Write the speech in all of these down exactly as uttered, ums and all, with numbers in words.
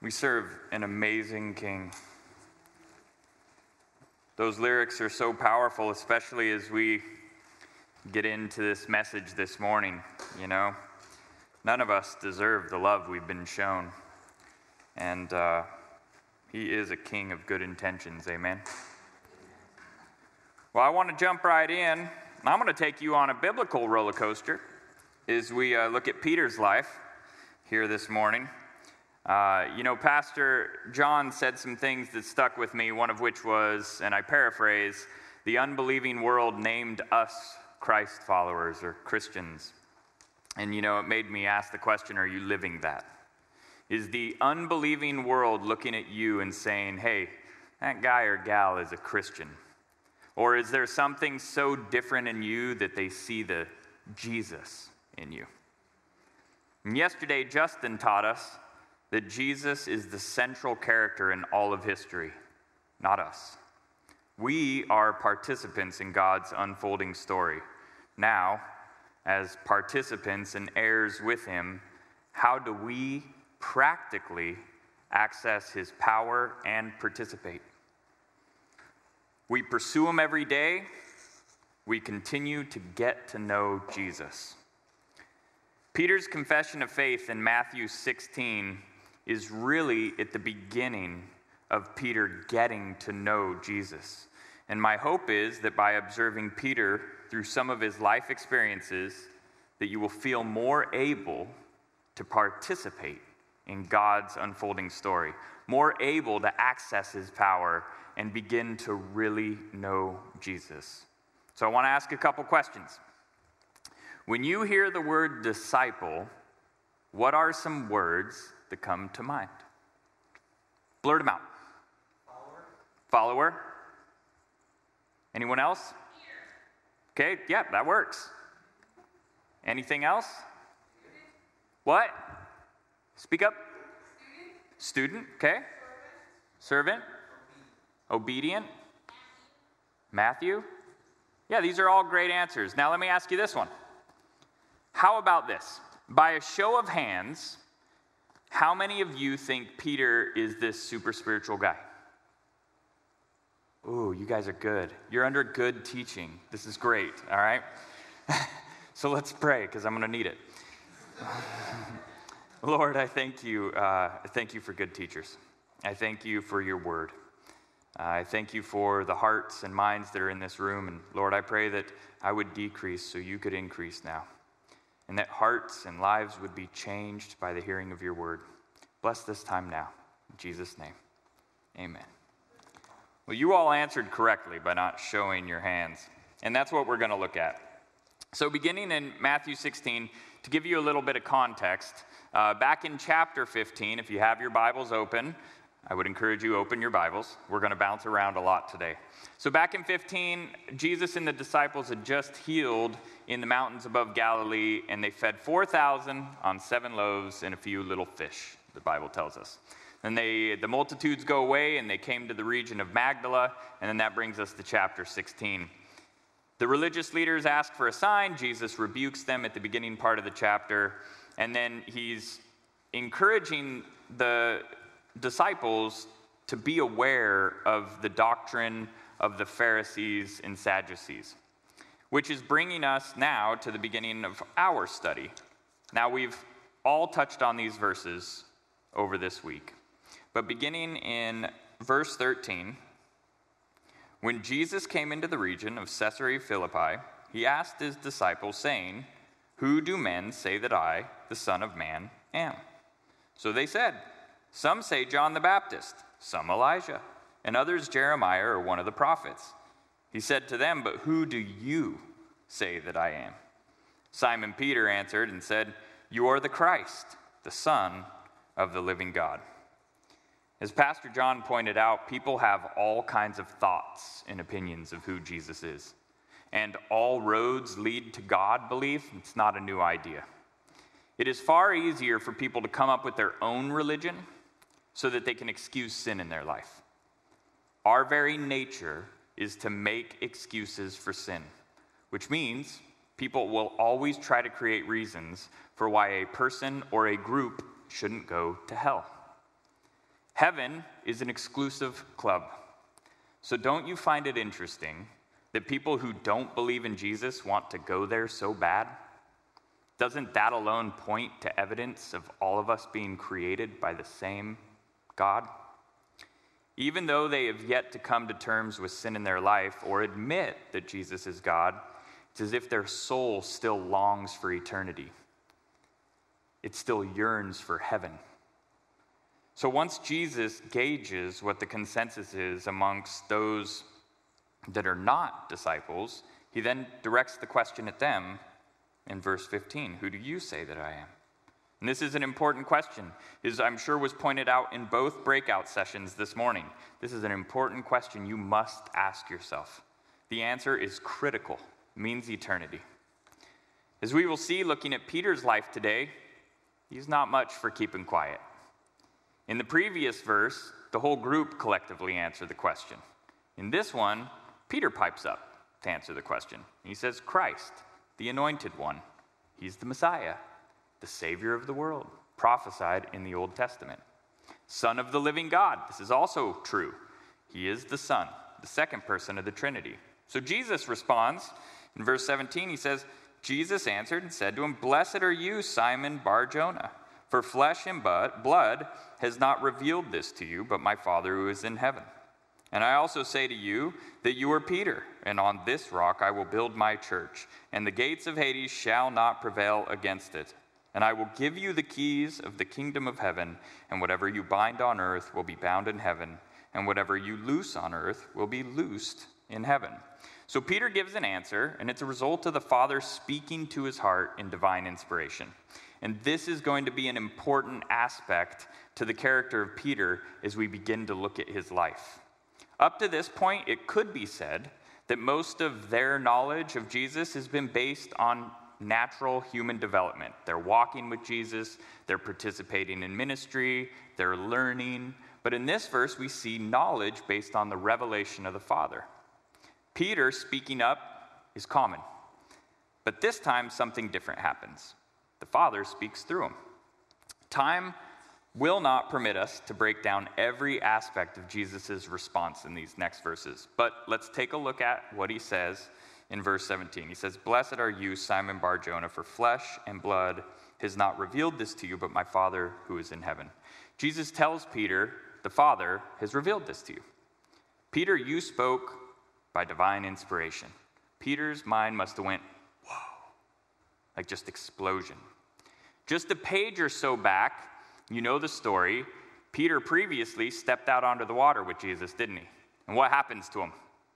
We serve an amazing King. Those lyrics are so powerful, especially as we get into this message this morning, you know. None of us deserve the love we've been shown. And uh, he is a king of good intentions, amen? Well, I want to jump right in. I'm going to take you on a biblical roller coaster as we uh, look at Peter's life here this morning. Uh, you know, Pastor John said some things that stuck with me, one of which was, and I paraphrase, the unbelieving world named us Christ followers or Christians. And, you know, it made me ask the question, are you living that? Is the unbelieving world looking at you and saying, hey, that guy or gal is a Christian? Or is there something so different in you that they see the Jesus in you? And yesterday, Justin taught us that Jesus is the central character in all of history, not us. We are participants in God's unfolding story. Now, as participants and heirs with him, how do we practically access his power and participate? We pursue him every day. We continue to get to know Jesus. Peter's confession of faith in Matthew sixteen is really at the beginning of Peter getting to know Jesus. And my hope is that by observing Peter through some of his life experiences, that you will feel more able to participate in God's unfolding story, more able to access his power and begin to really know Jesus. So I want to ask a couple questions. When you hear the word disciple, what are some words that come to mind? Blurt them out. Follower. Follower. Anyone else? Peter. Okay, yeah, that works. Anything else? Student. What? Speak up. Student. Student, okay. Servant. Servant. Obedient. Obedient. Matthew. Matthew. Yeah, these are all great answers. Now let me ask you this one. How about this? By a show of hands, how many of you think Peter is this super spiritual guy? Ooh, you guys are good. You're under good teaching. This is great, all right? So let's pray, because I'm going to need it. Lord, I thank you. Uh, thank you for good teachers. I thank you for your word. Uh, I thank you for the hearts and minds that are in this room. And Lord, I pray that I would decrease so you could increase now. And that hearts and lives would be changed by the hearing of your word. Bless this time now. In Jesus' name, amen. Well, you all answered correctly by not showing your hands. And that's what we're going to look at. So beginning in Matthew sixteen, to give you a little bit of context, uh, back in chapter fifteen, if you have your Bibles open, I would encourage you to open your Bibles. We're going to bounce around a lot today. So back in fifteen, Jesus and the disciples had just healed in the mountains above Galilee, and they fed four thousand on seven loaves and a few little fish, the Bible tells us. Then they, the multitudes go away, and they came to the region of Magdala, and then that brings us to chapter sixteen. The religious leaders ask for a sign. Jesus rebukes them at the beginning part of the chapter, and then he's encouraging the disciples to be aware of the doctrine of the Pharisees and Sadducees, which is bringing us now to the beginning of our study. Now, we've all touched on these verses over this week, but beginning in verse thirteen, when Jesus came into the region of Caesarea Philippi, he asked his disciples, saying, "Who do men say that I, the Son of Man, am?" So they said, "Some say John the Baptist, some Elijah, and others Jeremiah or one of the prophets." He said to them, "But who do you say that I am?" Simon Peter answered and said, "You are the Christ, the Son of the living God." As Pastor John pointed out, people have all kinds of thoughts and opinions of who Jesus is. And all roads lead to God belief. It's not a new idea. It is far easier for people to come up with their own religion so that they can excuse sin in their life. Our very nature is to make excuses for sin, which means people will always try to create reasons for why a person or a group shouldn't go to hell. Heaven is an exclusive club. So don't you find it interesting that people who don't believe in Jesus want to go there so bad? Doesn't that alone point to evidence of all of us being created by the same God? Even though they have yet to come to terms with sin in their life or admit that Jesus is God, it's as if their soul still longs for eternity. It still yearns for heaven. So once Jesus gauges what the consensus is amongst those that are not disciples, he then directs the question at them in verse fifteen. Who do you say that I am? And this is an important question, as I'm sure was pointed out in both breakout sessions this morning. This is an important question you must ask yourself. The answer is critical, means eternity. As we will see looking at Peter's life today, he's not much for keeping quiet. In the previous verse, the whole group collectively answered the question. In this one, Peter pipes up to answer the question. He says, Christ, the anointed one. He's the Messiah, the Savior of the world, prophesied in the Old Testament. Son of the living God. This is also true. He is the Son, the second person of the Trinity. So Jesus responds in verse seventeen. He says, Jesus answered and said to him, Blessed are you, Simon Bar-Jonah, for flesh and blood has not revealed this to you, but my Father who is in heaven. And I also say to you that you are Peter, and on this rock I will build my church, and the gates of Hades shall not prevail against it. And I will give you the keys of the kingdom of heaven, and whatever you bind on earth will be bound in heaven, and whatever you loose on earth will be loosed in heaven. So Peter gives an answer, and it's a result of the Father speaking to his heart in divine inspiration. And this is going to be an important aspect to the character of Peter as we begin to look at his life. Up to this point, it could be said that most of their knowledge of Jesus has been based on natural human development. They're walking with Jesus, they're participating in ministry, they're learning. But in this verse, we see knowledge based on the revelation of the Father. Peter speaking up is common. But this time, something different happens. The Father speaks through him. Time will not permit us to break down every aspect of Jesus' response in these next verses. But let's take a look at what he says in verse seventeen. He says, Blessed are you, Simon Bar-Jonah, for flesh and blood has not revealed this to you, but my Father who is in heaven. Jesus tells Peter, the Father has revealed this to you. Peter, you spoke by divine inspiration. Peter's mind must have went, whoa, like just explosion. Just a page or so back, you know the story, Peter previously stepped out onto the water with Jesus, didn't he? And what happens to him?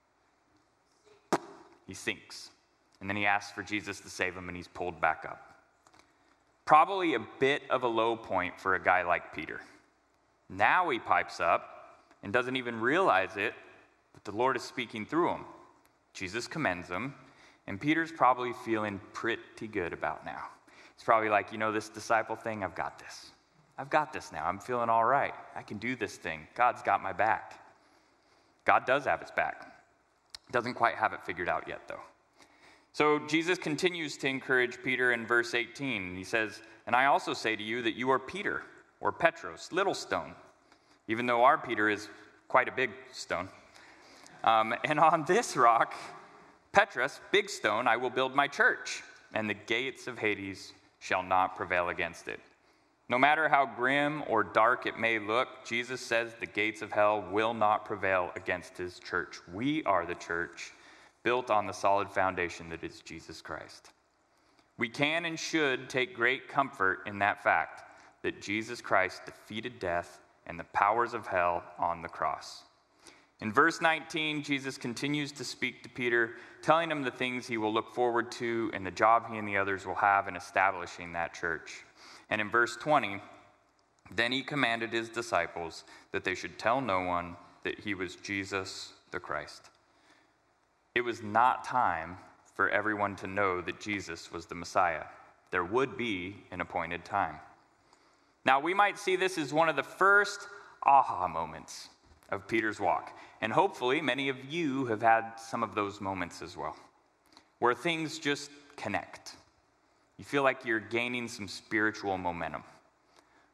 He sinks. And then he asks for Jesus to save him, and he's pulled back up. Probably a bit of a low point for a guy like Peter. Now he pipes up and doesn't even realize it, but the Lord is speaking through him. Jesus commends him, and Peter's probably feeling pretty good about now. He's probably like, you know, this disciple thing, I've got this. I've got this now. I'm feeling all right. I can do this thing. God's got my back. God does have his back. Doesn't quite have it figured out yet, though. So Jesus continues to encourage Peter in verse eighteen. He says, And I also say to you that you are Peter, or Petros, little stone, even though our Peter is quite a big stone. Um, and on this rock, Petros, big stone, I will build my church, and the gates of Hades shall not prevail against it. No matter how grim or dark it may look, Jesus says the gates of hell will not prevail against his church. We are the church built on the solid foundation that is Jesus Christ. We can and should take great comfort in that fact that Jesus Christ defeated death and the powers of hell on the cross. In verse nineteen, Jesus continues to speak to Peter, telling him the things he will look forward to and the job he and the others will have in establishing that church. And in verse twenty, then he commanded his disciples that they should tell no one that he was Jesus the Christ. It was not time for everyone to know that Jesus was the Messiah. There would be an appointed time. Now, we might see this as one of the first aha moments of Peter's walk. And hopefully, many of you have had some of those moments as well, where things just connect. You feel like you're gaining some spiritual momentum.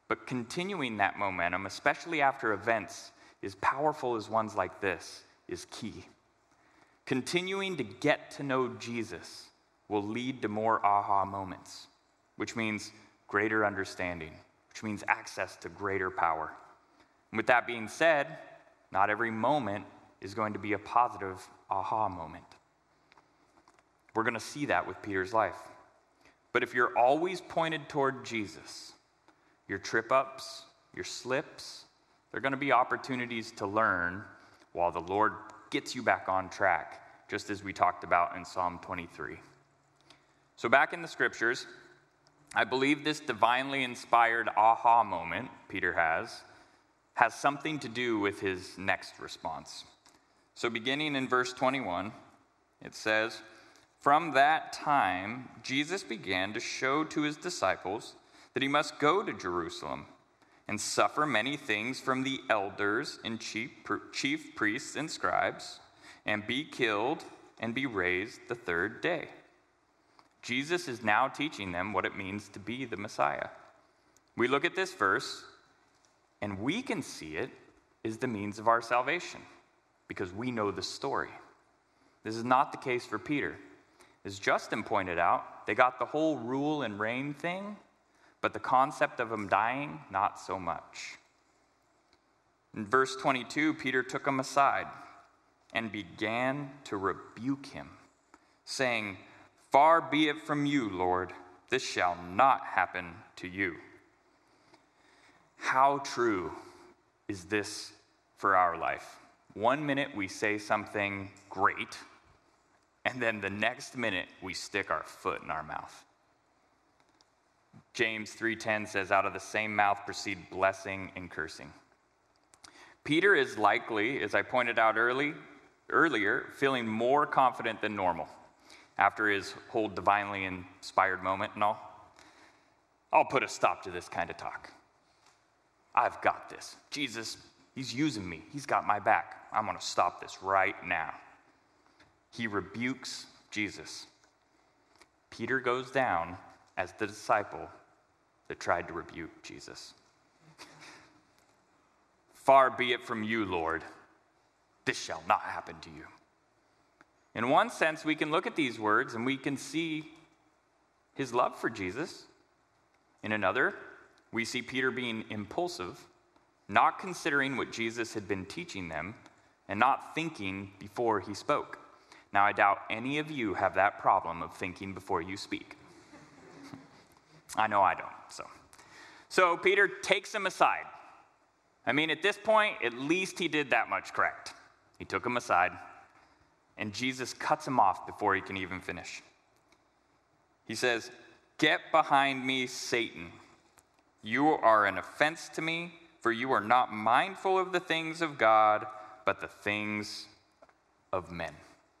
But continuing that momentum, especially after events as powerful as ones like this, is key. Continuing to get to know Jesus will lead to more aha moments, which means greater understanding, which means access to greater power. And with that being said, not every moment is going to be a positive aha moment. We're going to see that with Peter's life. But if you're always pointed toward Jesus, your trip-ups, your slips, they're going to be opportunities to learn while the Lord gets you back on track, just as we talked about in Psalm twenty-three. So back in the scriptures, I believe this divinely inspired aha moment Peter has has something to do with his next response. So beginning in verse twenty-one, it says, "From that time, Jesus began to show to his disciples that he must go to Jerusalem and suffer many things from the elders and chief, chief priests and scribes, and be killed and be raised the third day." Jesus is now teaching them what it means to be the Messiah. We look at this verse, and we can see it is the means of our salvation, because we know the story. This is not the case for Peter. As Justin pointed out, they got the whole rule and reign thing, but the concept of him dying, not so much. In verse twenty-two, Peter took him aside and began to rebuke him, saying, "Far be it from you, Lord, this shall not happen to you." How true is this for our life? One minute we say something great, and then the next minute we stick our foot in our mouth. James three ten says, "Out of the same mouth proceed blessing and cursing." Peter is likely, as I pointed out early, earlier, feeling more confident than normal after his whole divinely inspired moment and all. I'll put a stop to this kind of talk. I've got this. Jesus, he's using me. He's got my back. I'm going to stop this right now. He rebukes Jesus. Peter goes down as the disciple that tried to rebuke Jesus. "Far be it from you, Lord. This shall not happen to you." In one sense, we can look at these words and we can see his love for Jesus. In another, we see Peter being impulsive, not considering what Jesus had been teaching them, and not thinking before he spoke. Now, I doubt any of you have that problem of thinking before you speak. I know I don't, so. So Peter takes him aside. I mean, at this point, at least he did that much correct. He took him aside, and Jesus cuts him off before he can even finish. He says, "Get behind me, Satan. You are an offense to me, for you are not mindful of the things of God, but the things of men."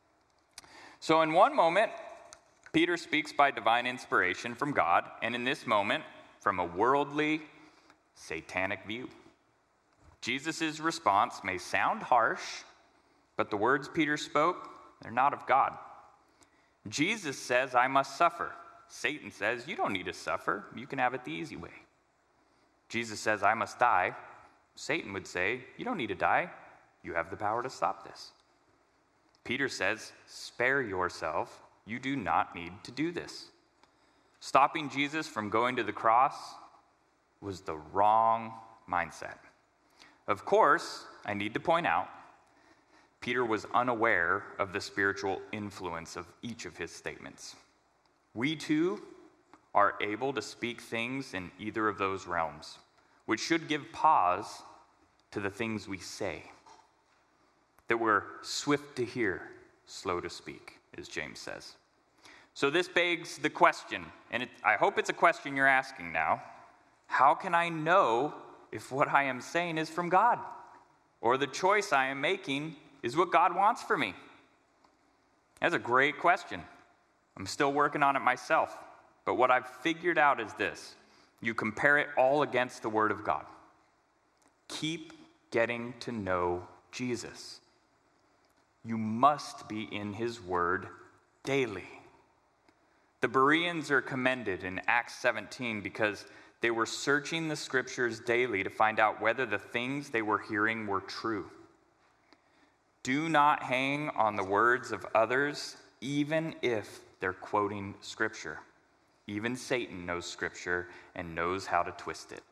So in one moment, Peter speaks by divine inspiration from God, and in this moment, from a worldly, satanic view. Jesus' response may sound harsh, but the words Peter spoke, they're not of God. Jesus says, "I must suffer." Satan says, "You don't need to suffer. You can have it the easy way." Jesus says, "I must die." Satan would say, "You don't need to die. You have the power to stop this." Peter says, "Spare yourself. You do not need to do this." Stopping Jesus from going to the cross was the wrong mindset. Of course, I need to point out, Peter was unaware of the spiritual influence of each of his statements. We too are able to speak things in either of those realms, which should give pause to the things we say. That we're swift to hear, slow to speak, as James says. So this begs the question, and it, I hope it's a question you're asking now. How can I know if what I am saying is from God, or the choice I am making is what God wants for me? That's a great question. I'm still working on it myself. But what I've figured out is this. You compare it all against the Word of God. Keep getting to know Jesus. You must be in his Word daily. The Bereans are commended in Acts seventeen because They were searching the scriptures daily to find out whether the things they were hearing were true. Do not hang on the words of others, even if they're quoting scripture. Even Satan knows scripture and knows how to twist it.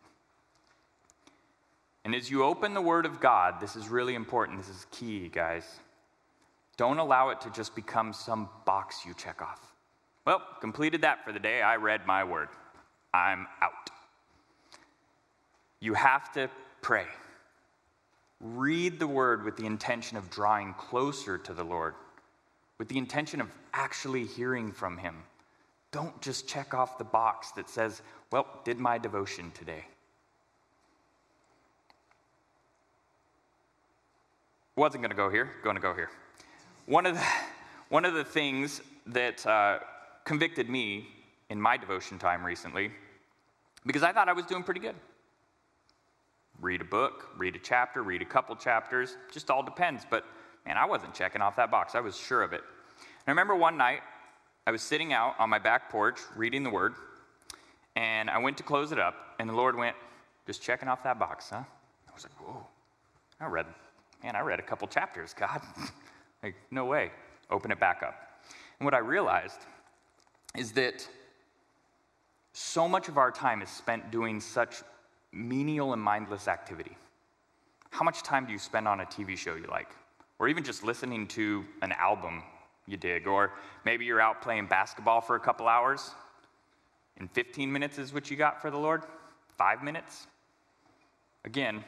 And as you open the word of God, this is really important. This is key, guys. Don't allow it to just become some box you check off. Well, completed that for the day. I read my word. I'm out. You have to pray. Read the word with the intention of drawing closer to the Lord, with the intention of actually hearing from him. Don't just check off the box that says, well, did my devotion today. Wasn't going to go here, going to go here. One of the, one of the things that uh, convicted me in my devotion time recently, because I thought I was doing pretty good. Read a book, read a chapter, read a couple chapters, just all depends. But man, I wasn't checking off that box. I was sure of it. And I remember one night, I was sitting out on my back porch reading the word, and I went to close it up, and the Lord went, just checking off that box, huh? I was like, whoa. I read, man, I read a couple chapters, God. Like, no way. Open it back up. And what I realized is that so much of our time is spent doing such menial and mindless activity. How much time do you spend on a T V show you like? Or even just listening to an album you dig? Or maybe you're out playing basketball for a couple hours, and fifteen minutes is what you got for the Lord? Five minutes? Again,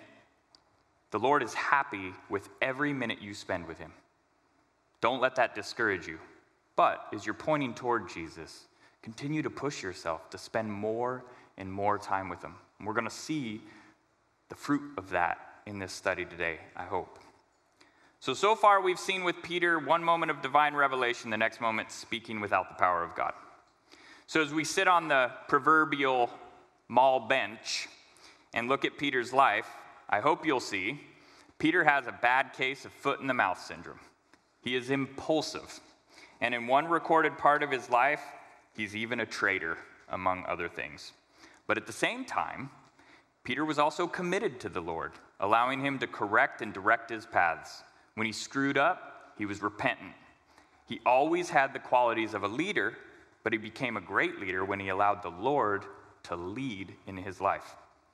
the Lord is happy with every minute you spend with him. Don't let that discourage you. But as you're pointing toward Jesus, continue to push yourself to spend more and more time with him. And we're going to see the fruit of that in this study today, I hope. So, so far we've seen with Peter one moment of divine revelation, the next moment speaking without the power of God. So as we sit on the proverbial mall bench and look at Peter's life, I hope you'll see Peter has a bad case of foot in the mouth syndrome. He is impulsive. And in one recorded part of his life, he's even a traitor, among other things. But at the same time, Peter was also committed to the Lord, allowing him to correct and direct his paths. When he screwed up, he was repentant. He always had the qualities of a leader, but he became a great leader when he allowed the Lord to lead in his life.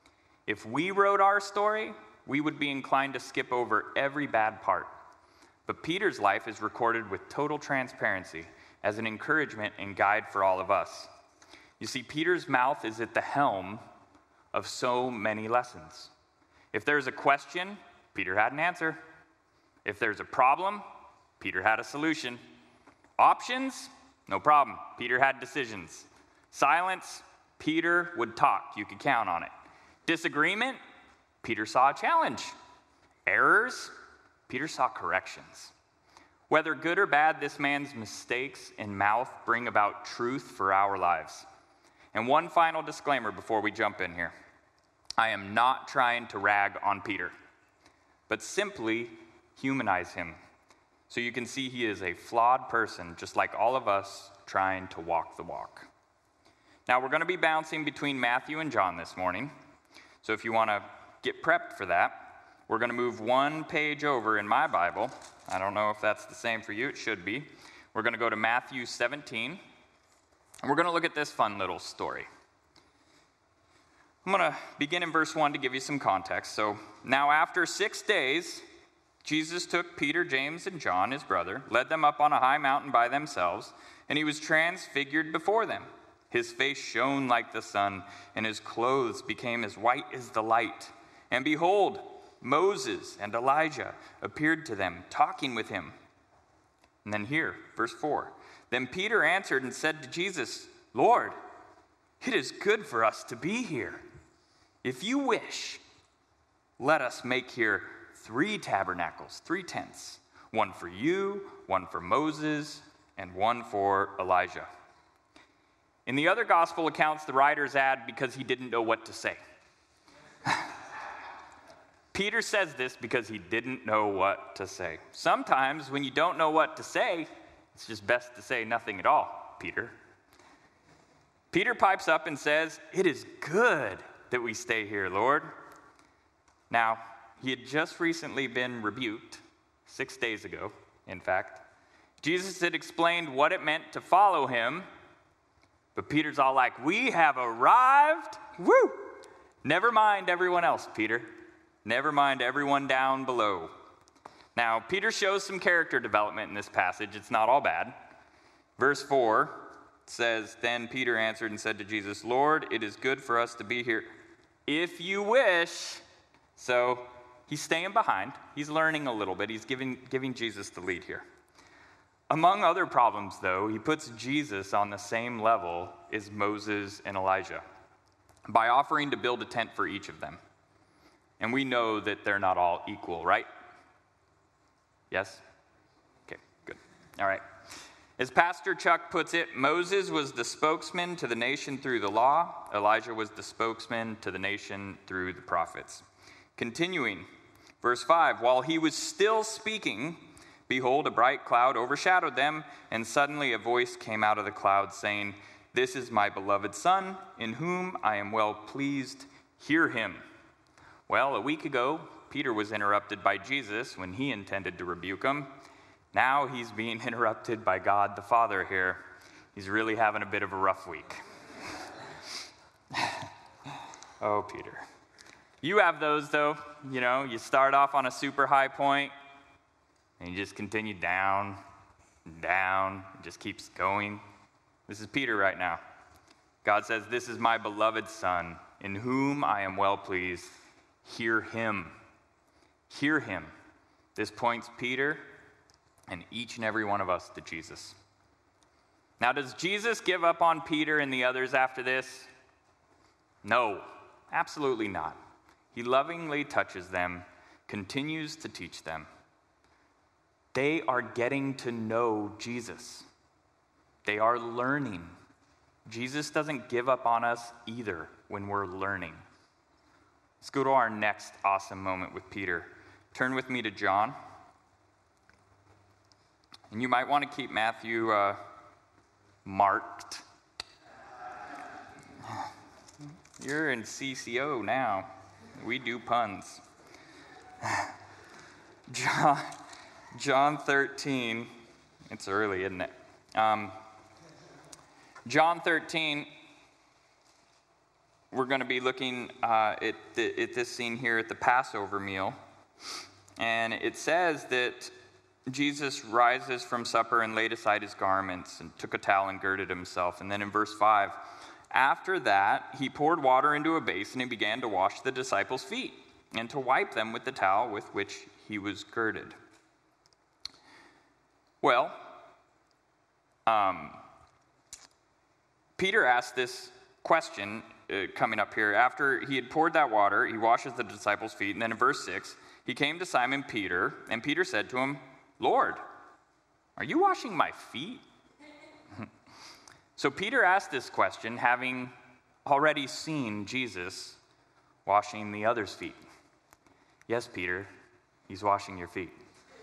If we wrote our story, we would be inclined to skip over every bad part. But Peter's life is recorded with total transparency as an encouragement and guide for all of us. You see, Peter's mouth is at the helm of so many lessons. If there's a question, Peter had an answer. If there's a problem, Peter had a solution. Options? No problem. Peter had decisions. Silence? Peter would talk. You could count on it. Disagreement? Peter saw a challenge. Errors? Peter saw corrections. Whether good or bad, this man's mistakes and mouth bring about truth for our lives. And one final disclaimer before we jump in here. I am not trying to rag on Peter, but simply humanize him so you can see he is a flawed person, just like all of us trying to walk the walk. Now, we're going to be bouncing between Matthew and John this morning, so if you want to get prepped for that, we're going to move one page over in my Bible. I don't know if that's the same for you. It should be. We're going to go to Matthew seventeen, and we're going to look at this fun little story. I'm going to begin in verse one to give you some context. So, now after six days, Jesus took Peter, James, and John, his brother, led them up on a high mountain by themselves, and he was transfigured before them. His face shone like the sun, and his clothes became as white as the light. And behold, Moses and Elijah appeared to them, talking with him. And then here, verse four. Then Peter answered and said to Jesus, Lord, it is good for us to be here. If you wish, let us make here three tabernacles, three tents, one for you, one for Moses, and one for Elijah. In the other gospel accounts, the writers add, because he didn't know what to say. Peter says this because he didn't know what to say. Sometimes when you don't know what to say, it's just best to say nothing at all, Peter. Peter pipes up and says, "It is good that we stay here, Lord." Now, he had just recently been rebuked, six days ago, in fact. Jesus had explained what it meant to follow him, but Peter's all like, "We have arrived. Woo! Never mind everyone else, Peter. Never mind everyone down below." Now, Peter shows some character development in this passage. It's not all bad. Verse four says, "Then Peter answered and said to Jesus, 'Lord, it is good for us to be here, if you wish.'" So he's staying behind. He's learning a little bit. He's giving, giving Jesus the lead here. Among other problems, though, he puts Jesus on the same level as Moses and Elijah by offering to build a tent for each of them. And we know that they're not all equal, right? Yes? Okay, good. All right. As Pastor Chuck puts it, Moses was the spokesman to the nation through the law. Elijah was the spokesman to the nation through the prophets. Continuing, verse five, "While he was still speaking, behold, a bright cloud overshadowed them, and suddenly a voice came out of the cloud saying, 'This is my beloved Son, in whom I am well pleased. Hear him.'" Well, a week ago, Peter was interrupted by Jesus when he intended to rebuke him. Now he's being interrupted by God the Father here. He's really having a bit of a rough week. Oh, Peter. You have those, though. You know, you start off on a super high point, and you just continue down, and down. It just keeps going. This is Peter right now. God says, "This is my beloved Son, in whom I am well pleased. Hear him." Hear him. This points Peter and each and every one of us to Jesus. Now, does Jesus give up on Peter and the others after this? No, absolutely not. He lovingly touches them, continues to teach them. They are getting to know Jesus. They are learning. Jesus doesn't give up on us either when we're learning. Let's go to our next awesome moment with Peter. Turn with me to John. And you might want to keep Matthew uh, marked. You're in C C O now. We do puns. John, John thirteen. It's early, isn't it? Um, John thirteen. We're going to be looking uh, at, the, at this scene here at the Passover meal. And it says that Jesus rises from supper and laid aside his garments and took a towel and girded himself. And then in verse five, after that, he poured water into a basin and began to wash the disciples' feet and to wipe them with the towel with which he was girded. Well, um, Peter asked this question uh, coming up here. After he had poured that water, he washes the disciples' feet. And then in verse six, he came to Simon Peter, and Peter said to him, "Lord, are you washing my feet?" So Peter asked this question, having already seen Jesus washing the others' feet. "Yes, Peter, he's washing your feet."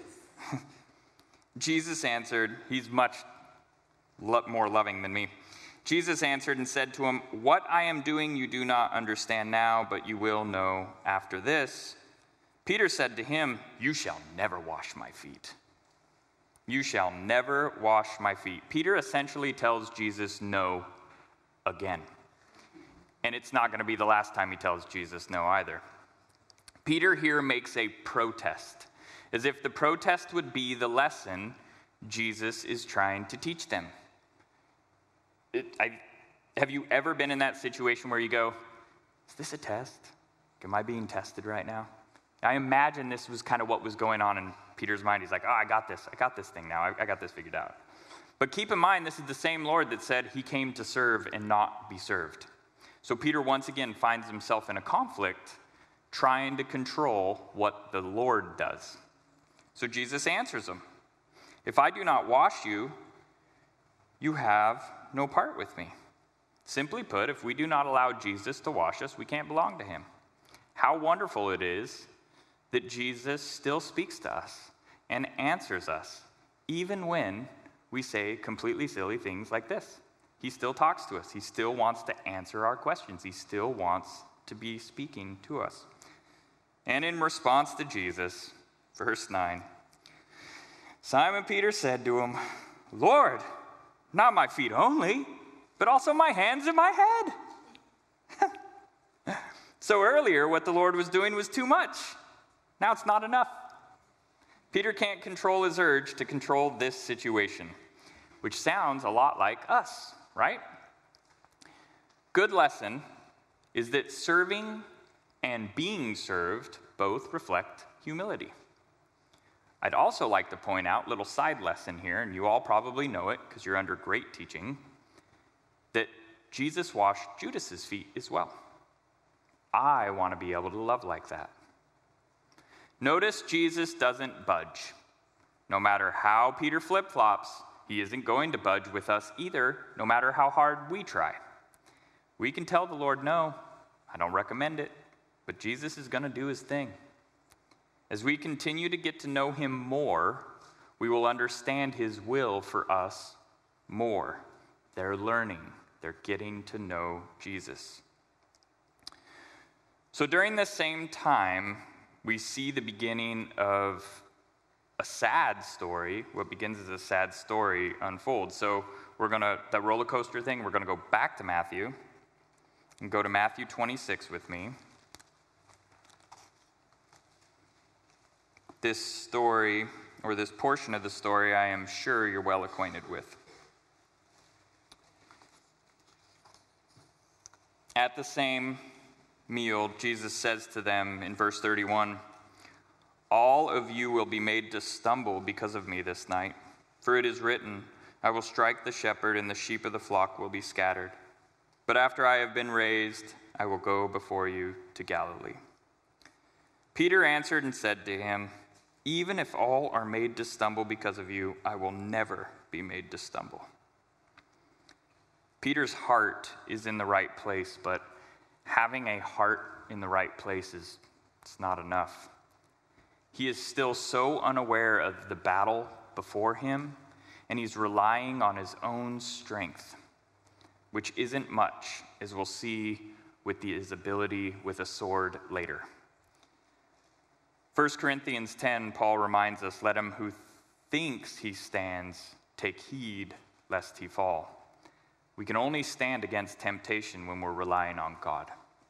Jesus answered, he's much lo- more loving than me. Jesus answered and said to him, "What I am doing you do not understand now, but you will know after this." Peter said to him, "You shall never wash my feet. You shall never wash my feet." Peter essentially tells Jesus no again. And it's not going to be the last time he tells Jesus no either. Peter here makes a protest, as if the protest would be the lesson Jesus is trying to teach them. It, I, have you ever been in that situation where you go, "Is this a test? Am I being tested right now?" I imagine this was kind of what was going on in Peter's mind. He's like, "Oh, I got this. I got this thing now. I, I got this figured out." But keep in mind, this is the same Lord that said he came to serve and not be served. So Peter once again finds himself in a conflict, trying to control what the Lord does. So Jesus answers him, "If I do not wash you, you have no part with me." Simply put, if we do not allow Jesus to wash us, we can't belong to him. How wonderful it is that Jesus still speaks to us and answers us, even when we say completely silly things like this. he still talks to us. He still wants to answer our questions. He still wants to be speaking to us. And in response to Jesus, verse nine, Simon Peter said to him, Lord, not my feet only, but also my hands and my head. So earlier, what the Lord was doing was too much. Now it's not enough. Peter can't control his urge to control this situation, which sounds a lot like us, right? Good lesson is that serving and being served both reflect humility. I'd also like to point out a little side lesson here, and you all probably know it because you're under great teaching, that Jesus washed Judas's feet as well. I want to be able to love like that. Notice Jesus doesn't budge. No matter how Peter flip-flops, he isn't going to budge with us either, no matter how hard we try. We can tell the Lord, no, I don't recommend it, but Jesus is going to do his thing. As we continue to get to know him more, we will understand his will for us more. They're learning. They're getting to know Jesus. So during this same time, we see the beginning of a sad story. What begins as a sad story unfolds. So we're going to, that roller coaster thing, we're going to go back to Matthew and go to Matthew twenty-six with me. This story, or this portion of the story, I am sure you're well acquainted with. At the same meal, Jesus says to them in verse thirty-one, all of you will be made to stumble because of me this night. For it is written, I will strike the shepherd, and the sheep of the flock will be scattered. But after I have been raised, I will go before you to Galilee. Peter answered and said to him, even if all are made to stumble because of you, I will never be made to stumble. Peter's heart is in the right place, but having a heart in the right place is it's not enough. He is still so unaware of the battle before him, and he's relying on his own strength, which isn't much, as we'll see with his ability with a sword later. First Corinthians ten, Paul reminds us, let him who thinks he stands take heed lest he fall. We can only stand against temptation when we're relying on God.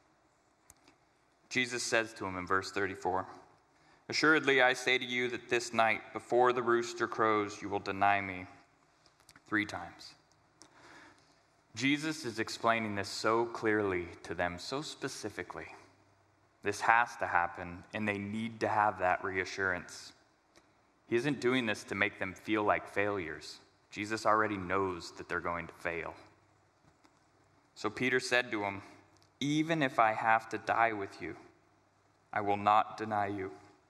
Jesus says to him in verse thirty-four, assuredly I say to you that this night before the rooster crows you will deny me three times. Jesus is explaining this so clearly to them, so specifically. This has to happen, and they need to have that reassurance. He isn't doing this to make them feel like failures. Jesus already knows that they're going to fail. So Peter said to him, even if I have to die with you, I will not deny you.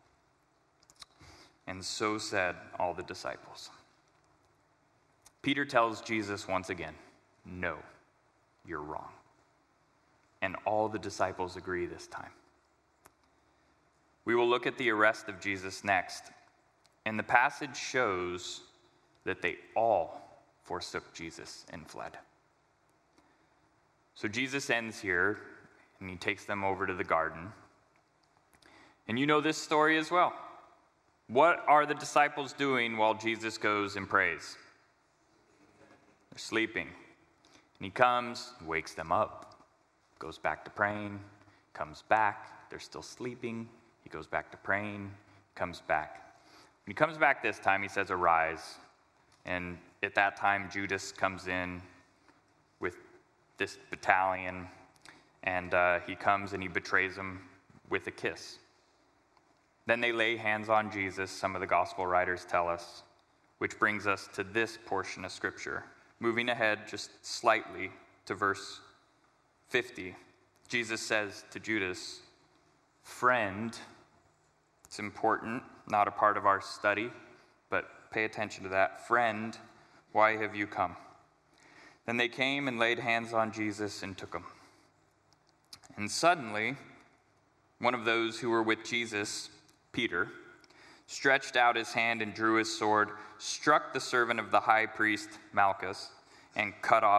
And so said all the disciples. Peter tells Jesus once again, no, you're wrong. And all the disciples agree this time. We will look at the arrest of Jesus next, and the passage shows that they all forsook Jesus and fled. So Jesus ends here, and he takes them over to the garden. And you know this story as well. What are the disciples doing while Jesus goes and prays? They're sleeping. And he comes, wakes them up, goes back to praying, comes back, they're still sleeping. He goes back to praying, comes back. When he comes back this time, he says, arise. And at that time, Judas comes in with this battalion, and uh, he comes and he betrays them with a kiss. Then they lay hands on Jesus, some of the gospel writers tell us, which brings us to this portion of Scripture. Moving ahead just slightly to verse fifty, Jesus says to Judas, friend, it's important, not a part of our study, but pay attention to that. Friend, why have you come? Then they came and laid hands on Jesus and took him. And suddenly, one of those who were with Jesus, Peter, stretched out his hand and drew his sword, struck the servant of the high priest, Malchus, and cut off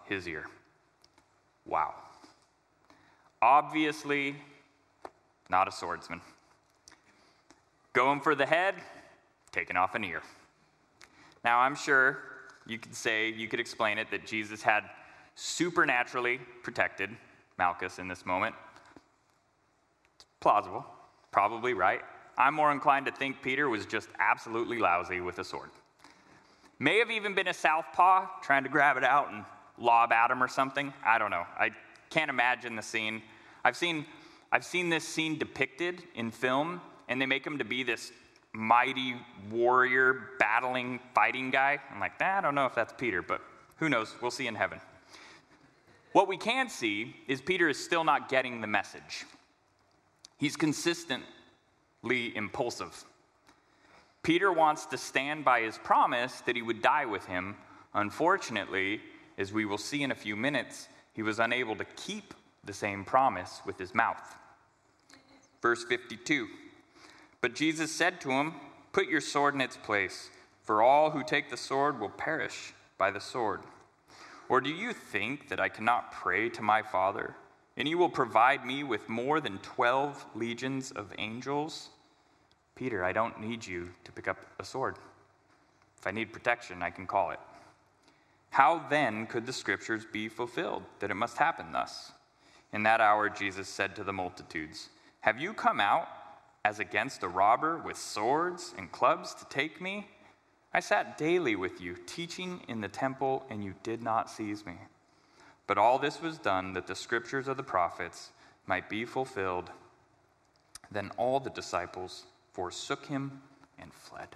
his ear. Wow. Obviously, not a swordsman. Going for the head, taking off an ear. Now, I'm sure you could say, you could explain it, that Jesus had supernaturally protected Malchus in this moment. It's plausible, probably right. I'm more inclined to think Peter was just absolutely lousy with a sword. May have even been a southpaw, trying to grab it out and lob at him or something. I don't know. I can't imagine the scene. I've seen, I've seen this scene depicted in film, and they make him to be this mighty warrior, battling, fighting guy. I'm like, nah, I don't know if that's Peter, but who knows? We'll see in heaven. What we can see is Peter is still not getting the message. He's consistently impulsive. Peter wants to stand by his promise that he would die with him. Unfortunately, as we will see in a few minutes, he was unable to keep the same promise with his mouth. Verse fifty-two, but Jesus said to him, put your sword in its place, for all who take the sword will perish by the sword. Or do you think that I cannot pray to my Father, and he will provide me with more than twelve legions of angels? Peter, I don't need you to pick up a sword. If I need protection, I can call it. How then could the scriptures be fulfilled, that it must happen thus? In that hour, Jesus said to the multitudes, have you come out as against a robber with swords and clubs to take me? I sat daily with you, teaching in the temple, and you did not seize me. But all this was done that the scriptures of the prophets might be fulfilled. Then all the disciples forsook him and fled.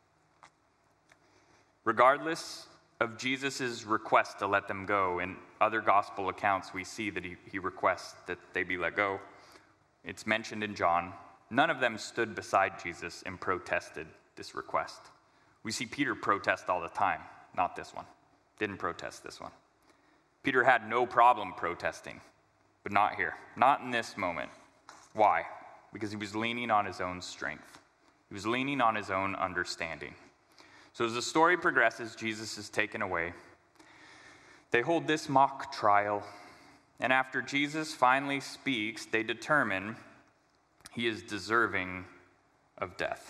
Regardless of Jesus' request to let them go, in other gospel accounts we see that he, he requests that they be let go. It's mentioned in John. None of them stood beside Jesus and protested this request. We see Peter protest all the time, not this one. Didn't protest this one. Peter had no problem protesting, but not here, not in this moment. Why? Because he was leaning on his own strength. He was leaning on his own understanding. So as the story progresses, Jesus is taken away. They hold this mock trial, and after Jesus finally speaks, they determine he is deserving of death.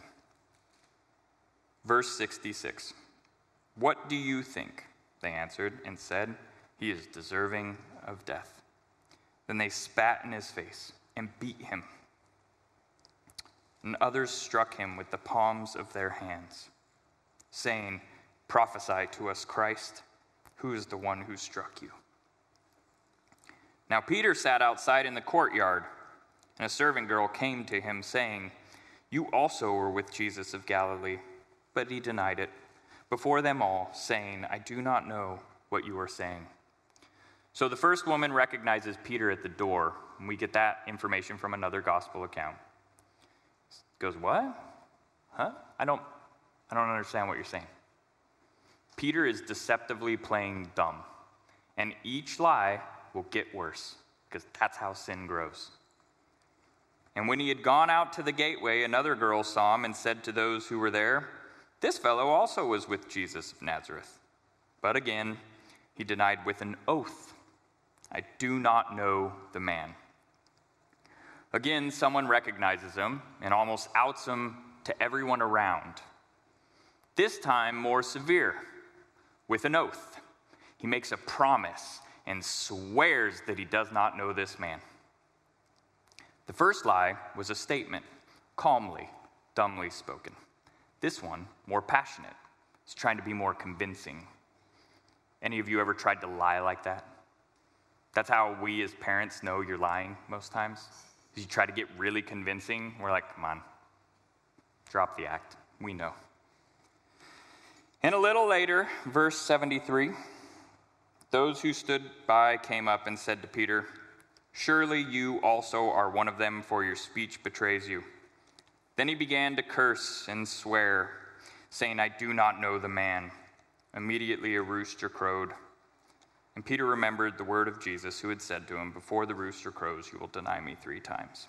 Verse sixty-six, what do you think? They answered and said, he is deserving of death. Then they spat in his face and beat him. And others struck him with the palms of their hands, saying, prophesy to us, Christ, who is the one who struck you? Now Peter sat outside in the courtyard, and a servant girl came to him, saying, you also were with Jesus of Galilee. But he denied it before them all, saying, I do not know what you are saying. So the first woman recognizes Peter at the door, and we get that information from another gospel account. Goes, what? Huh? I don't, I don't understand what you're saying. Peter is deceptively playing dumb, and each lie will get worse, because that's how sin grows. And when he had gone out to the gateway, another girl saw him and said to those who were there, this fellow also was with Jesus of Nazareth. But again, he denied with an oath, I do not know the man. Again, someone recognizes him and almost outs him to everyone around. This time, more severe, with an oath. He makes a promise and swears that he does not know this man. The first lie was a statement, calmly, dumbly spoken. This one, more passionate. He's trying to be more convincing. Any of you ever tried to lie like that? That's how we as parents know you're lying most times. You try to get really convincing. We're like, come on, drop the act. We know. And a little later, verse seventy-three, those who stood by came up and said to Peter, surely you also are one of them, for your speech betrays you. Then he began to curse and swear, saying, I do not know the man. Immediately a rooster crowed. And Peter remembered the word of Jesus, who had said to him, before the rooster crows, you will deny me three times.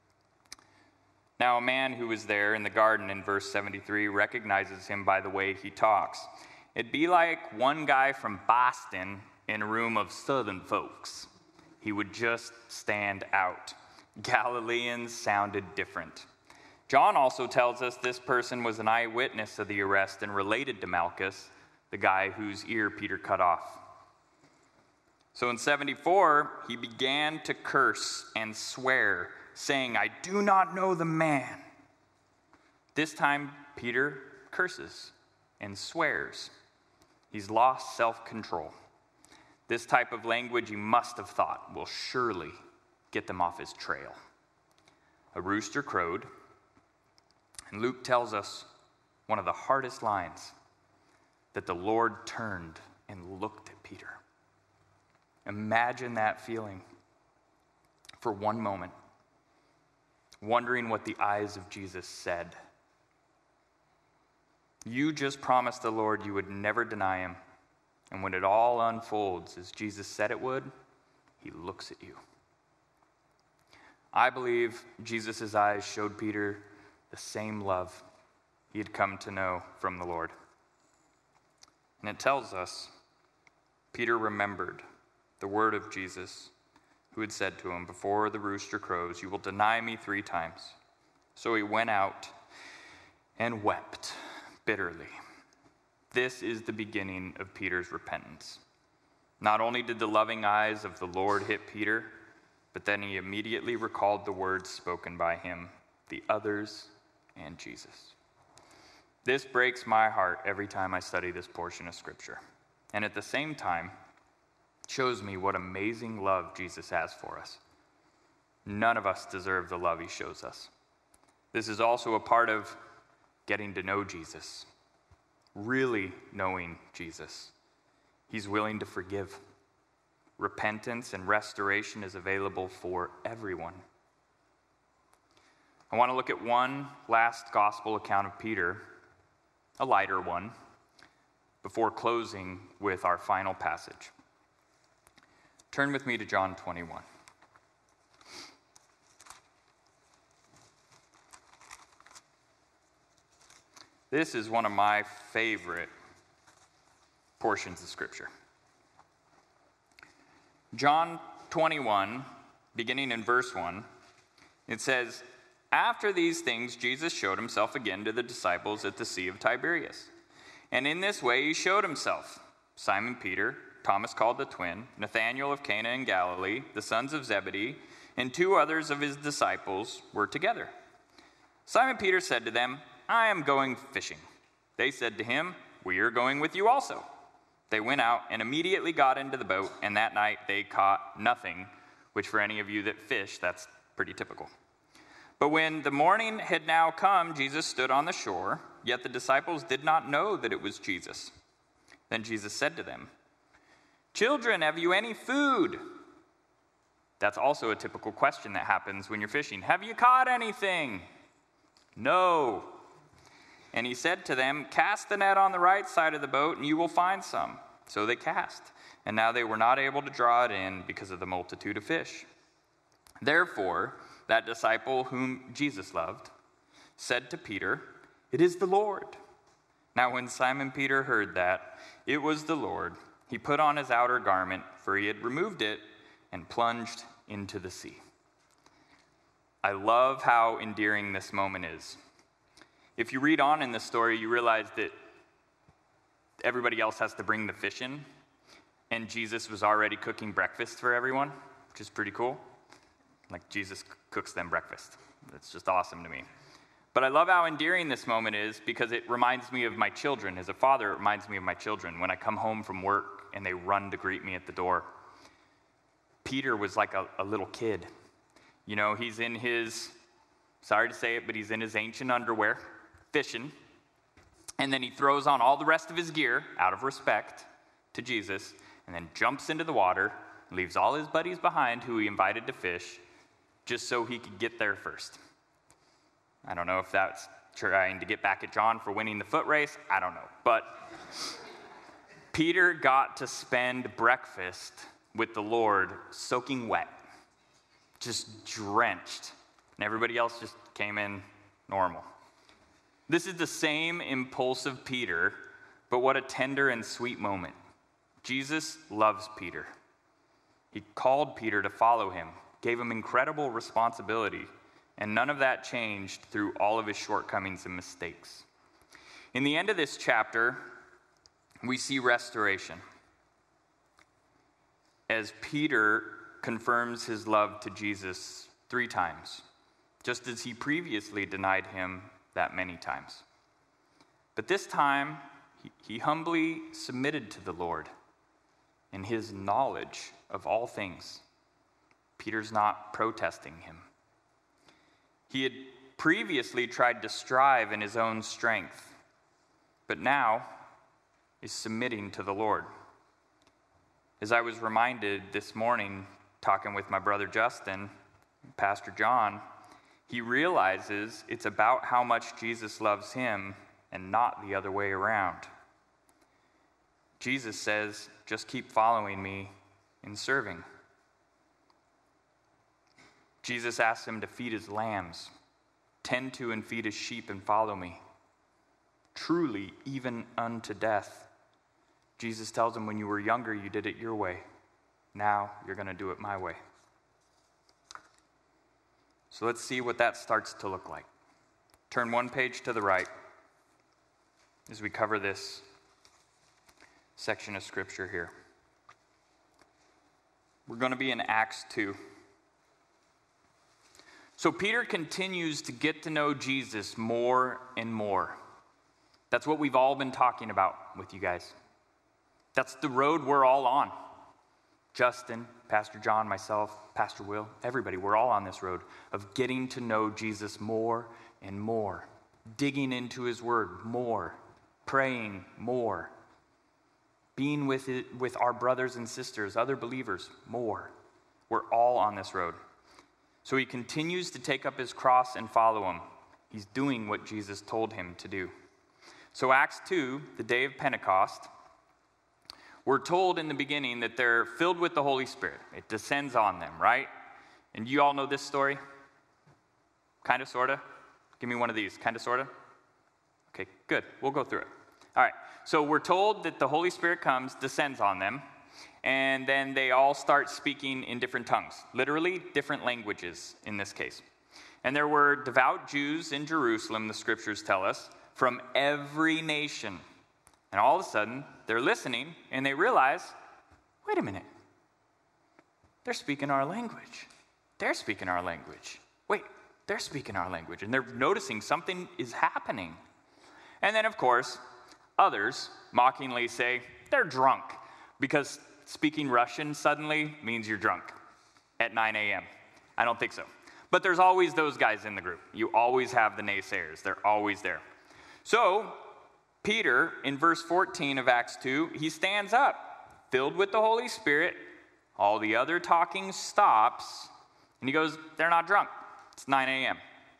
Now a man who was there in the garden in verse seventy-three recognizes him by the way he talks. It'd be like one guy from Boston in a room of southern folks. He would just stand out. Galileans sounded different. John also tells us this person was an eyewitness of the arrest and related to Malchus, the guy whose ear Peter cut off. So in seventy-four, he began to curse and swear, saying, "I do not know the man." This time, Peter curses and swears. He's lost self-control. This type of language, he must have thought, will surely get them off his trail. A rooster crowed, and Luke tells us one of the hardest lines, that the Lord turned and looked at Peter. Imagine that feeling for one moment, wondering what the eyes of Jesus said. You just promised the Lord you would never deny him. And when it all unfolds as Jesus said it would, he looks at you. I believe Jesus' eyes showed Peter the same love he had come to know from the Lord. And it tells us Peter remembered the word of Jesus, who had said to him, "Before the rooster crows, you will deny me three times." So he went out and wept bitterly. This is the beginning of Peter's repentance. Not only did the loving eyes of the Lord hit Peter, but then he immediately recalled the words spoken by him, the others, and Jesus. This breaks my heart every time I study this portion of Scripture. And at the same time, shows me what amazing love Jesus has for us. None of us deserve the love he shows us. This is also a part of getting to know Jesus, really knowing Jesus. He's willing to forgive. Repentance and restoration is available for everyone. I want to look at one last gospel account of Peter, a lighter one, before closing with our final passage. Turn with me to John twenty-one. This is one of my favorite portions of Scripture. John twenty-one, beginning in verse one, it says, "After these things, Jesus showed himself again to the disciples at the Sea of Tiberias. And in this way he showed himself. Simon Peter, Thomas called the twin, Nathanael of Cana in Galilee, the sons of Zebedee, and two others of his disciples were together. Simon Peter said to them, 'I am going fishing.' They said to him, 'We are going with you also.' They went out and immediately got into the boat, and that night they caught nothing," which for any of you that fish, that's pretty typical. "But when the morning had now come, Jesus stood on the shore, yet the disciples did not know that it was Jesus. Then Jesus said to them, 'Children, have you any food?' That's also a typical question that happens when you're fishing. 'Have you caught anything?' 'No.' And he said to them, 'Cast the net on the right side of the boat, and you will find some.' So they cast, and now they were not able to draw it in because of the multitude of fish. Therefore, that disciple whom Jesus loved said to Peter, 'It is the Lord.' Now when Simon Peter heard that it was the Lord, he put on his outer garment, for he had removed it, and plunged into the sea." I love how endearing this moment is. If you read on in the story, you realize that everybody else has to bring the fish in, and Jesus was already cooking breakfast for everyone, which is pretty cool. Like, Jesus cooks them breakfast. That's just awesome to me. But I love how endearing this moment is because it reminds me of my children. As a father, it reminds me of my children when I come home from work and they run to greet me at the door. Peter was like a, a little kid. You know, he's in his, sorry to say it, but he's in his ancient underwear, fishing. And then he throws on all the rest of his gear out of respect to Jesus, and then jumps into the water, leaves all his buddies behind who he invited to fish, just so he could get there first. I don't know if that's trying to get back at John for winning the foot race. I don't know. But Peter got to spend breakfast with the Lord soaking wet, just drenched. And everybody else just came in normal. This is the same impulsive Peter, but what a tender and sweet moment. Jesus loves Peter. He called Peter to follow him, gave him incredible responsibility, and none of that changed through all of his shortcomings and mistakes. In the end of this chapter, we see restoration as Peter confirms his love to Jesus three times, just as he previously denied him that many times. But this time, he, he humbly submitted to the Lord in his knowledge of all things. Peter's not protesting him. He had previously tried to strive in his own strength, but now is submitting to the Lord. As I was reminded this morning, talking with my brother Justin, Pastor John, he realizes it's about how much Jesus loves him and not the other way around. Jesus says, just keep following me in serving. Jesus asks him to feed his lambs, tend to and feed his sheep and follow me. Truly, even unto death. Jesus tells him, when you were younger, you did it your way. Now you're going to do it my way. So let's see what that starts to look like. Turn one page to the right as we cover this section of scripture here. We're going to be in Acts two. So Peter continues to get to know Jesus more and more. That's what we've all been talking about with you guys. That's the road we're all on. Justin, Pastor John, myself, Pastor Will, everybody, we're all on this road of getting to know Jesus more and more, digging into his word more, praying more, being with it, with our brothers and sisters, other believers, more. We're all on this road. So he continues to take up his cross and follow him. He's doing what Jesus told him to do. So Acts two, the day of Pentecost, we're told in the beginning that they're filled with the Holy Spirit. It descends on them, right? And you all know this story? Kind of, sort of? Give me one of these. Kind of, sort of? Okay, good. We'll go through it. All right. So we're told that the Holy Spirit comes, descends on them, and then they all start speaking in different tongues. Literally, different languages in this case. And there were devout Jews in Jerusalem, the scriptures tell us, from every nation. And all of a sudden, they're listening, and they realize, wait a minute. They're speaking our language. They're speaking our language. Wait, they're speaking our language. And they're noticing something is happening. And then, of course, others mockingly say, they're drunk. Because speaking Russian suddenly means you're drunk at nine a.m. I don't think so. But there's always those guys in the group. You always have the naysayers. They're always there. So, Peter, in verse fourteen of Acts two, he stands up, filled with the Holy Spirit. All the other talking stops, and he goes, they're not drunk. It's nine a.m.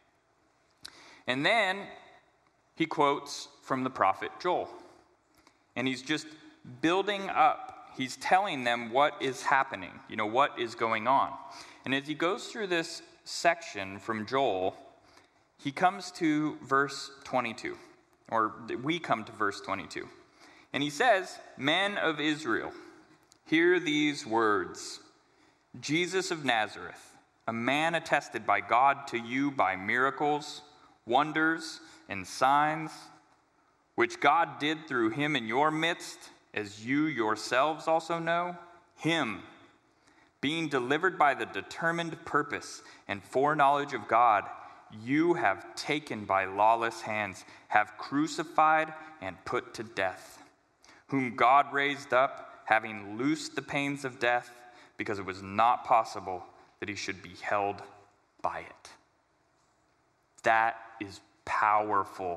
And then he quotes from the prophet Joel. And he's just building up. He's telling them what is happening, you know, what is going on. And as he goes through this section from Joel, he comes to verse twenty-two. Or we come to verse twenty-two. And he says, men of Israel, hear these words. Jesus of Nazareth, a man attested by God to you by miracles, wonders, and signs, which God did through him in your midst, as you yourselves also know, him, being delivered by the determined purpose and foreknowledge of God, you have taken by lawless hands, have crucified and put to death, whom God raised up, having loosed the pains of death, because it was not possible that he should be held by it. That is powerful.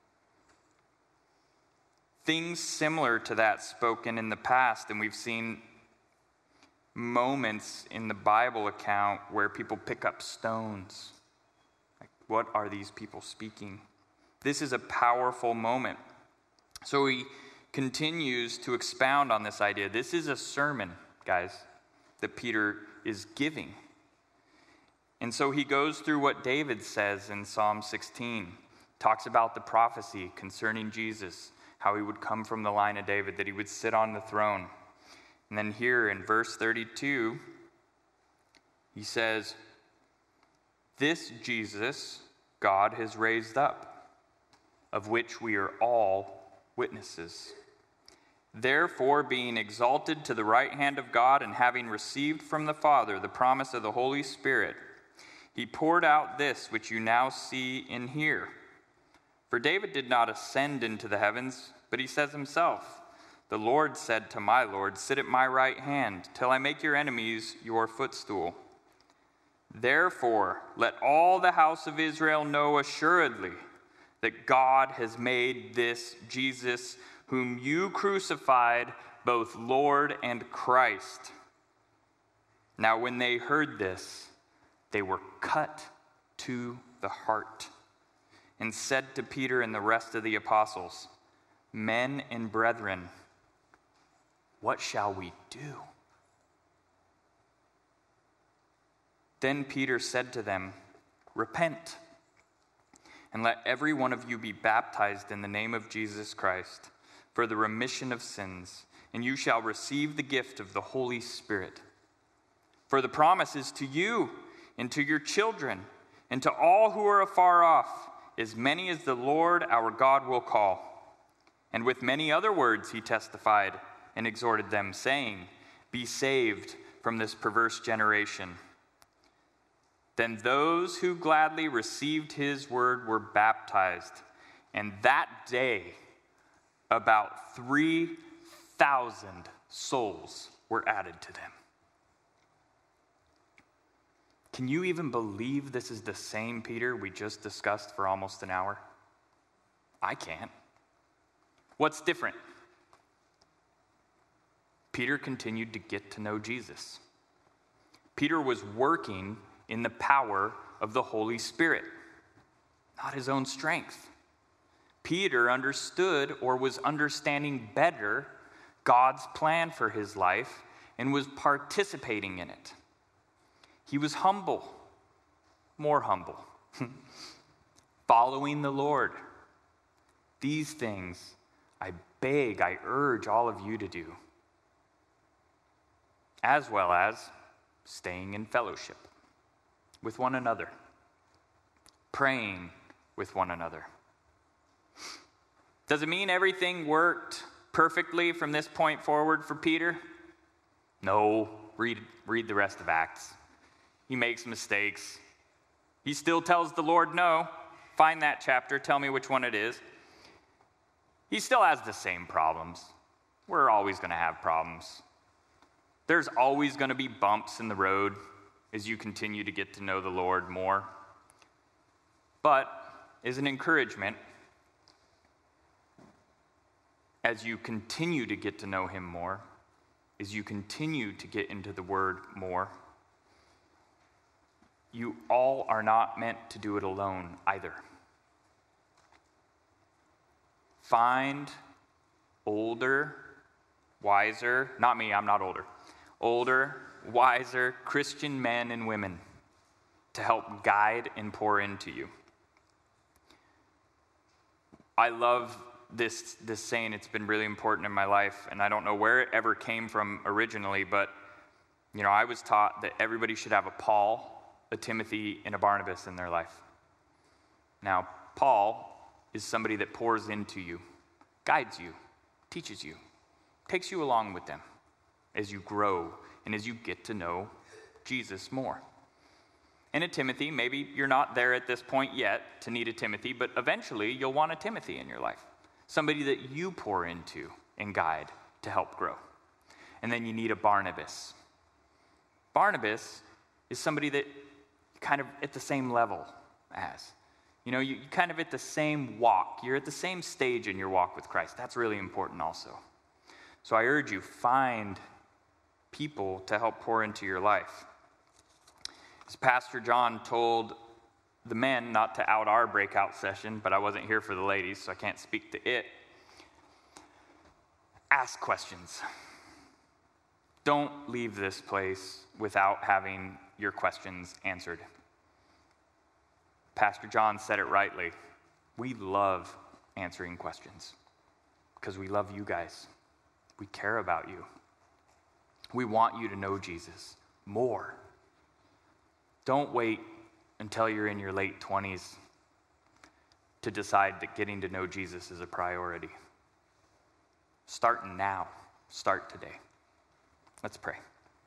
Things similar to that spoken in the past, and we've seen moments in the Bible account where people pick up stones. What are these people speaking? This is a powerful moment. So he continues to expound on this idea. This is a sermon, guys, that Peter is giving. And so he goes through what David says in Psalm sixteen, talks about the prophecy concerning Jesus, how he would come from the line of David, that he would sit on the throne. And then here in verse thirty-two, he says, "This Jesus God has raised up, of which we are all witnesses. Therefore, being exalted to the right hand of God, and having received from the Father the promise of the Holy Spirit, he poured out this which you now see and hear. For David did not ascend into the heavens, but he says himself, 'The Lord said to my Lord, sit at my right hand, till I make your enemies your footstool.' Therefore, let all the house of Israel know assuredly that God has made this Jesus, whom you crucified, both Lord and Christ." Now when they heard this, they were cut to the heart, and said to Peter and the rest of the apostles, "Men and brethren, what shall we do?" Then Peter said to them, "Repent, and let every one of you be baptized in the name of Jesus Christ for the remission of sins, and you shall receive the gift of the Holy Spirit. For the promise is to you and to your children and to all who are afar off, as many as the Lord our God will call." And with many other words he testified and exhorted them, saying, "Be saved from this perverse generation." Then those who gladly received his word were baptized, and that day about three thousand souls were added to them. Can you even believe this is the same Peter we just discussed for almost an hour? I can't. What's different? Peter continued to get to know Jesus. Peter was working in the power of the Holy Spirit, not his own strength. Peter understood, or was understanding better, God's plan for his life and was participating in it. He was humble, more humble, following the Lord. These things I beg, I urge all of you to do, as well as staying in fellowship with one another, praying with one another. Does it mean everything worked perfectly from this point forward for Peter? No. Read, read the rest of Acts. He makes mistakes. He still tells the Lord no. Find that chapter. Tell me which one it is. He still has the same problems. We're always going to have problems. There's always going to be bumps in the road as you continue to get to know the Lord more. But as an encouragement, as you continue to get to know him more, as you continue to get into the Word more, you all are not meant to do it alone either. Find older, wiser, not me, I'm not older, older, wiser Christian men and women to help guide and pour into you. I love this, this saying. It's been really important in my life, and I don't know where it ever came from originally, but you know, I was taught that everybody should have a Paul, a Timothy, and a Barnabas in their life. Now, Paul is somebody that pours into you, guides you, teaches you, takes you along with them as you grow and as you get to know Jesus more. And a Timothy, maybe you're not there at this point yet to need a Timothy, but eventually you'll want a Timothy in your life. Somebody that you pour into and guide to help grow. And then you need a Barnabas. Barnabas is somebody that kind of at the same level as. You know, you, you kind of at the same walk. You're at the same stage in your walk with Christ. That's really important also. So I urge you, find people to help pour into your life. As Pastor John told the men not to out our breakout session, but I wasn't here for the ladies, so I can't speak to it. Ask questions. Don't leave this place without having your questions answered. Pastor John said it rightly. We love answering questions because we love you guys. We care about you. We want you to know Jesus more. Don't wait until you're in your late twenties to decide that getting to know Jesus is a priority. Start now. Start today. Let's pray.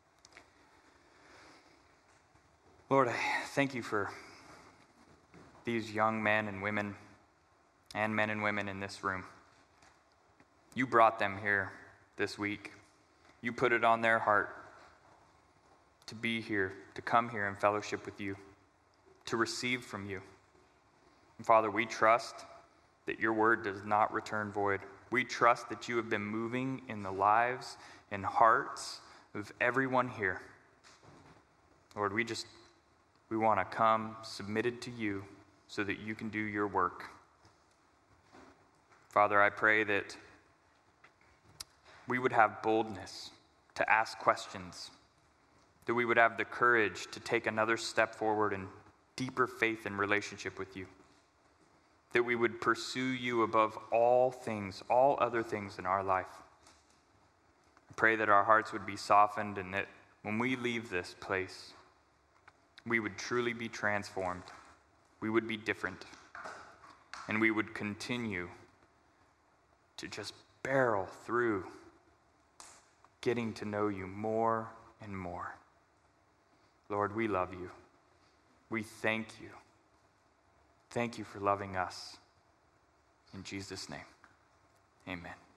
Lord, I thank you for these young men and women and men and women in this room. You brought them here this week. You put it on their heart to be here, to come here and fellowship with you, to receive from you. And Father, we trust that your word does not return void. We trust that you have been moving in the lives and hearts of everyone here. Lord, we just, we want to come submitted to you so that you can do your work. Father, I pray that we would have boldness to ask questions, that we would have the courage to take another step forward in deeper faith and relationship with you, that we would pursue you above all things, all other things in our life. I pray that our hearts would be softened and that when we leave this place, we would truly be transformed. We would be different. And we would continue to just barrel through getting to know you more and more. Lord, we love you. We thank you. Thank you for loving us. In Jesus' name, amen.